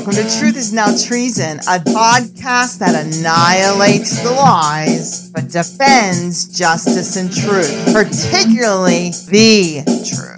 Welcome to Truth is Now Treason, a podcast that annihilates the lies but defends justice and truth, particularly the truth.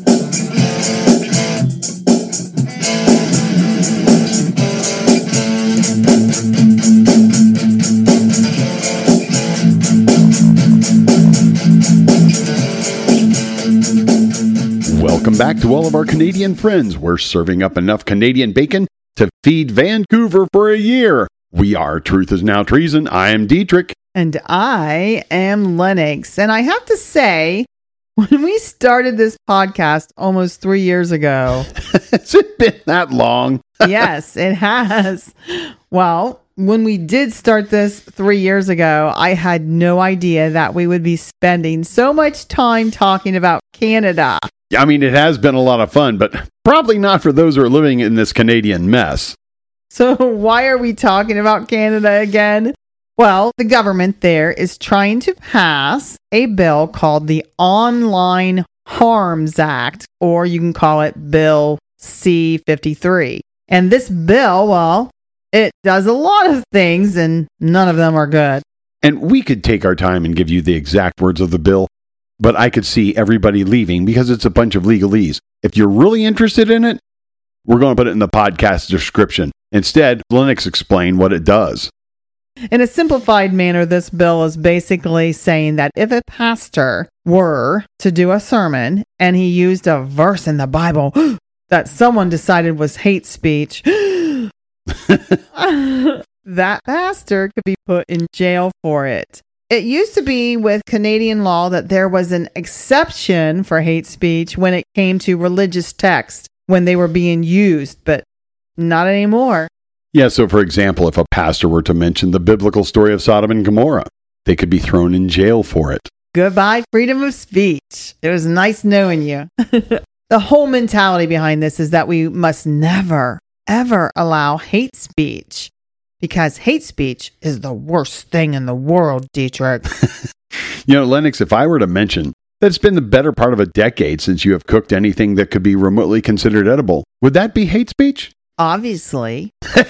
Welcome back to all of our Canadian friends. We're serving up enough Canadian bacon to feed Vancouver for a year. We are Truth is Now Treason. I am Dietrich. And I am Lennox. And I have to say, when we started this podcast almost 3 years ago. Has it been that long? Yes, it has. Well, when we did start this 3 years ago, I had no idea that we would be spending so much time talking about Canada. I mean, it has been a lot of fun, but probably not for those who are living in this Canadian mess. So why are we talking about Canada again? Well, the government there is trying to pass a bill called the Online Harms Act, or you can call it Bill C-53. And this bill, well, it does a lot of things and none of them are good. And we could take our time and give you the exact words of the bill, but I could see everybody leaving because it's a bunch of legalese. If you're really interested in it, we're going to put it in the podcast description. Instead, Lennox explain what it does. In a simplified manner, this bill is basically saying that if a pastor were to do a sermon and he used a verse in the Bible that someone decided was hate speech, that pastor could be put in jail for it. It used to be with Canadian law that there was an exception for hate speech when it came to religious texts when they were being used, but not anymore. Yeah, so for example, if a pastor were to mention the biblical story of Sodom and Gomorrah, they could be thrown in jail for it. Goodbye, freedom of speech. It was nice knowing you. The whole mentality behind this is that we must never, ever allow hate speech. Because hate speech is the worst thing in the world, Dietrich. You know, Lennox, if I were to mention that it's been the better part of a decade since you have cooked anything that could be remotely considered edible, would that be hate speech? Obviously.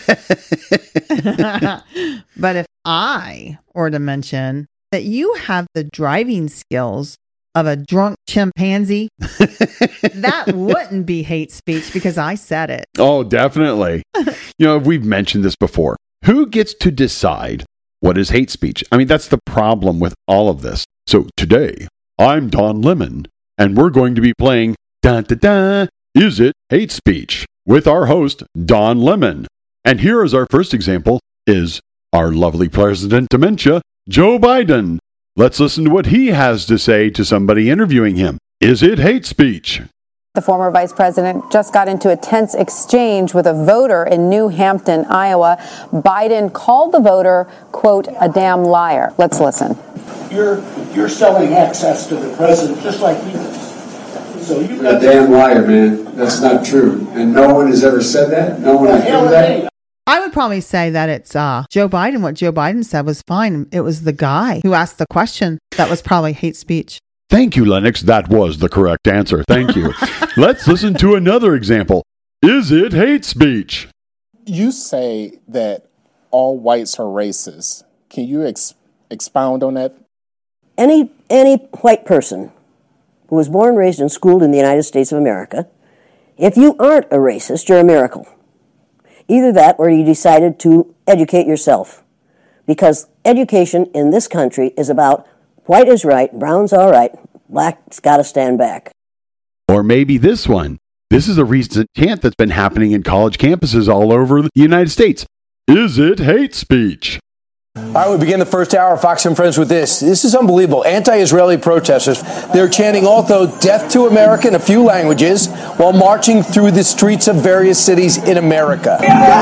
But if I were to mention that you have the driving skills of a drunk chimpanzee, that wouldn't be hate speech because I said it. Oh, definitely. You know, we've mentioned this before. Who gets to decide what is hate speech? I mean, that's the problem with all of this. So today, I'm Don Lemon, and we're going to be playing Da-Da-Da, Is It Hate Speech? With our host, Don Lemon. And here is our first example, is our lovely President Dementia, Joe Biden. Let's listen to what he has to say to somebody interviewing him. Is it hate speech? The former vice president just got into a tense exchange with a voter in New Hampton, Iowa. Biden called the voter, quote, a damn liar. Let's listen. You're selling access to the president just like we did. So you've You're a damn liar, man. That's not true. And no one has ever said that? No one has heard that? I would probably say that it's Joe Biden. What Joe Biden said was fine. It was the guy who asked the question that was probably hate speech. Thank you, Lennox. That was the correct answer. Thank you. Let's listen to another example. Is it hate speech? You say that all whites are racist. Can you expound on that? Any white person who was born, raised, and schooled in the United States of America, if you aren't a racist, you're a miracle. Either that or you decided to educate yourself. Because education in this country is about white is right, brown's all right, black's got to stand back. Or maybe this one. This is a recent chant that's been happening in college campuses all over the United States. Is it hate speech? All right, we begin the first hour of Fox and Friends with this. This is unbelievable. Anti-Israeli protesters, they're chanting also death to America in a few languages while marching through the streets of various cities in America.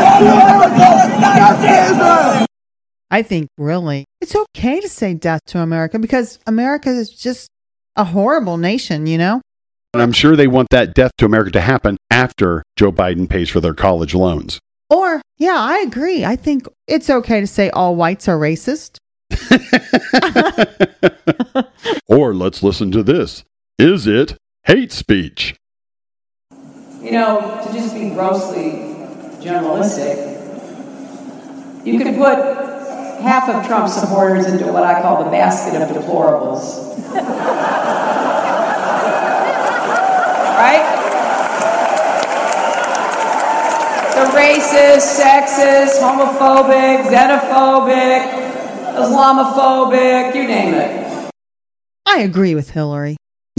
I think really it's okay to say death to America because America is just a horrible nation, you know? And I'm sure they want that death to America to happen after Joe Biden pays for their college loans. Or, yeah, I agree. I think it's okay to say all whites are racist. Or let's listen to this. Is it hate speech? You know, to just be grossly generalistic. You could put half of Trump's supporters into what I call the basket of deplorables. Right? The racist, sexist, homophobic, xenophobic, Islamophobic, you name it. I agree with Hillary.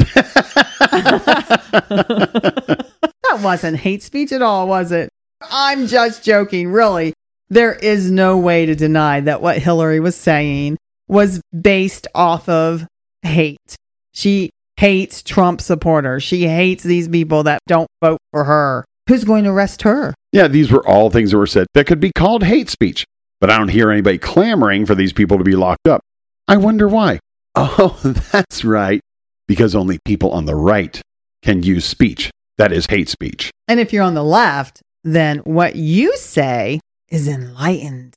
That wasn't hate speech at all, was it? I'm just joking, really. There is no way to deny that what Hillary was saying was based off of hate. She hates Trump supporters. She hates these people that don't vote for her. Who's going to arrest her? Yeah, these were all things that were said that could be called hate speech. But I don't hear anybody clamoring for these people to be locked up. I wonder why. Oh, that's right. Because only people on the right can use speech that is hate speech. And if you're on the left, then what you say is enlightened.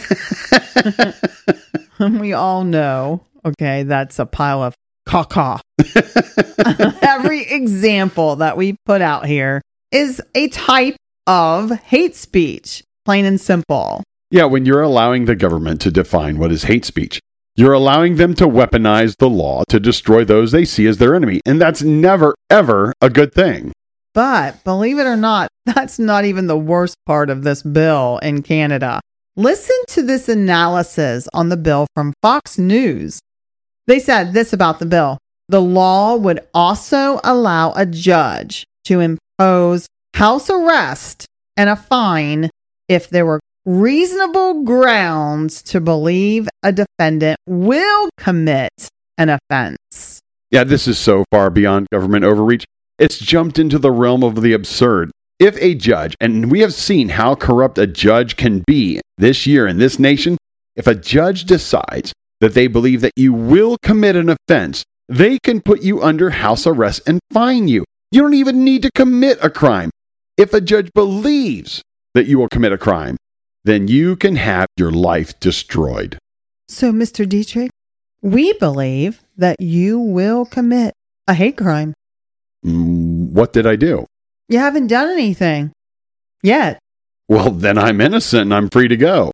We all know, okay, that's a pile of caca. Every example that we put out here is a type of hate speech, plain and simple. Yeah, when you're allowing the government to define what is hate speech, you're allowing them to weaponize the law to destroy those they see as their enemy. And that's never, ever a good thing. But believe it or not, that's not even the worst part of this bill in Canada. Listen to this analysis on the bill from Fox News. They said this about the bill. The law would also allow a judge to impose house arrest and a fine if there were reasonable grounds to believe a defendant will commit an offense. Yeah, this is so far beyond government overreach. It's jumped into the realm of the absurd. If a judge, and we have seen how corrupt a judge can be this year in this nation, if a judge decides that they believe that you will commit an offense, they can put you under house arrest and fine you. You don't even need to commit a crime. If a judge believes that you will commit a crime, then you can have your life destroyed. So, Mr. Dietrich, we believe that you will commit a hate crime. What did I do? You haven't done anything yet. Well, then I'm innocent and I'm free to go.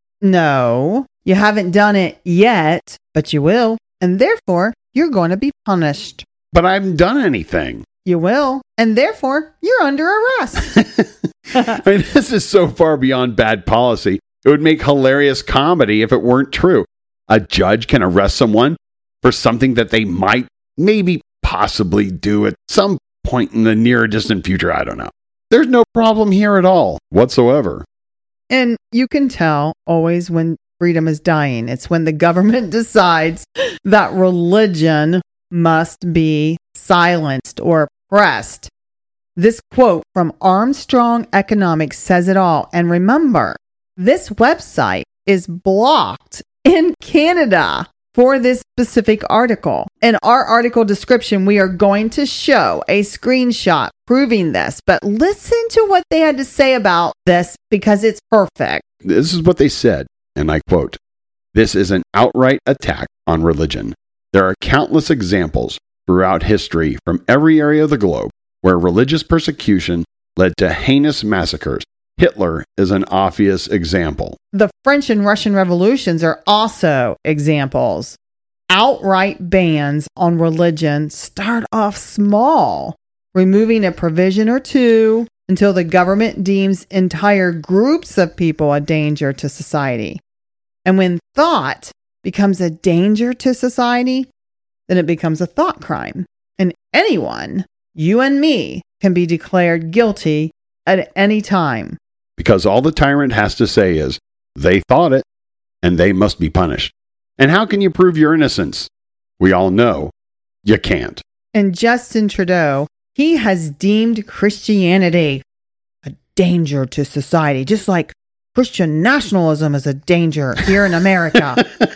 No, you haven't done it yet, but you will. And therefore, you're going to be punished. But I haven't done anything. You will. And therefore, you're under arrest. I mean, this is so far beyond bad policy. It would make hilarious comedy if it weren't true. A judge can arrest someone for something that they might, maybe, possibly do at some point in the near or distant future. I don't know. There's no problem here at all whatsoever. And you can tell always when freedom is dying. It's when the government decides that religion must be silenced or oppressed. This quote from Armstrong Economics says it all. And remember, this website is blocked in Canada for this specific article. In our article description, we are going to show a screenshot proving this. But listen to what they had to say about this because it's perfect. This is what they said, and I quote, "This is an outright attack on religion. There are countless examples throughout history from every area of the globe where religious persecution led to heinous massacres. Hitler is an obvious example. The French and Russian revolutions are also examples. Outright bans on religion start off small, removing a provision or two until the government deems entire groups of people a danger to society. And when thought becomes a danger to society, then it becomes a thought crime. And anyone, you and me, can be declared guilty at any time. Because all the tyrant has to say is, they thought it, and they must be punished. And how can you prove your innocence? We all know you can't." And Justin Trudeau, he has deemed Christianity a danger to society, just like Christian nationalism is a danger here in America.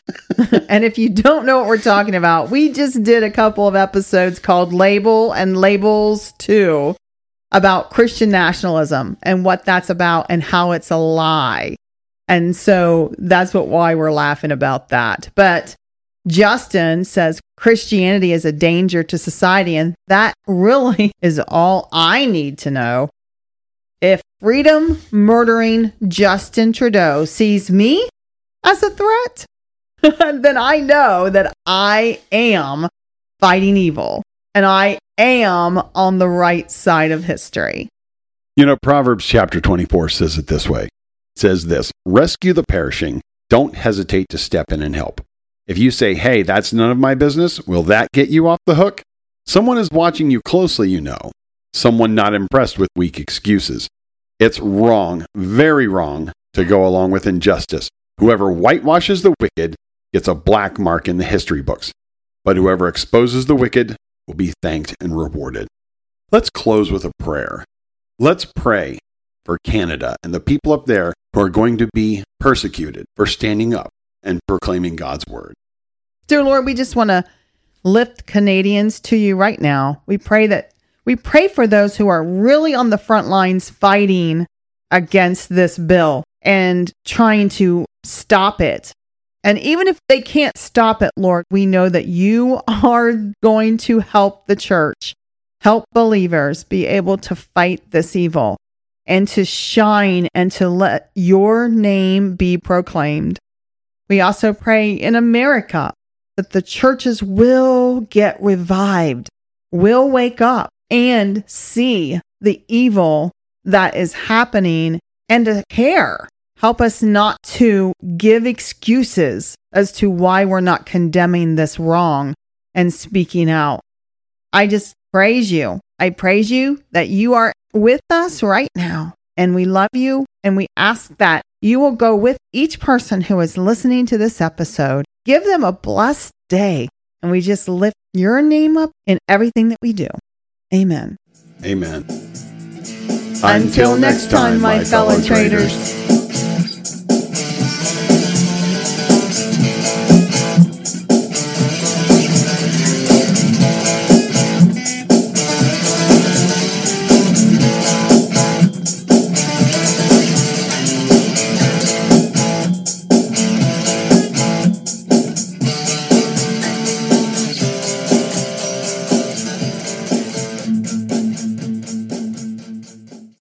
And if you don't know what we're talking about, we just did a couple of episodes called Label and Labels 2 about Christian nationalism and what that's about and how it's a lie. And so that's why we're laughing about that. But Justin says Christianity is a danger to society, and that really is all I need to know. If freedom murdering Justin Trudeau sees me as a threat, then I know that I am fighting evil and I am on the right side of history. You know, Proverbs chapter 24 says it this way. It says this, rescue the perishing. Don't hesitate to step in and help. If you say, hey, that's none of my business, will that get you off the hook? Someone is watching you closely, you know. Someone not impressed with weak excuses. It's wrong, very wrong, to go along with injustice. Whoever whitewashes the wicked gets a black mark in the history books. But whoever exposes the wicked will be thanked and rewarded. Let's close with a prayer. Let's pray for Canada and the people up there who are going to be persecuted for standing up and proclaiming God's word. Dear Lord, we just want to lift Canadians to you right now. We pray for those who are really on the front lines fighting against this bill and trying to stop it. And even if they can't stop it, Lord, we know that you are going to help the church, help believers be able to fight this evil and to shine and to let your name be proclaimed. We also pray in America that the churches will get revived, will wake up and see the evil that is happening and to care. Help us not to give excuses as to why we're not condemning this wrong and speaking out. I just praise you. I praise you that you are with us right now, and we love you, and we ask that you will go with each person who is listening to this episode. Give them a blessed day, and we just lift your name up in everything that we do. Amen. Amen. Until next time, my fellow traders.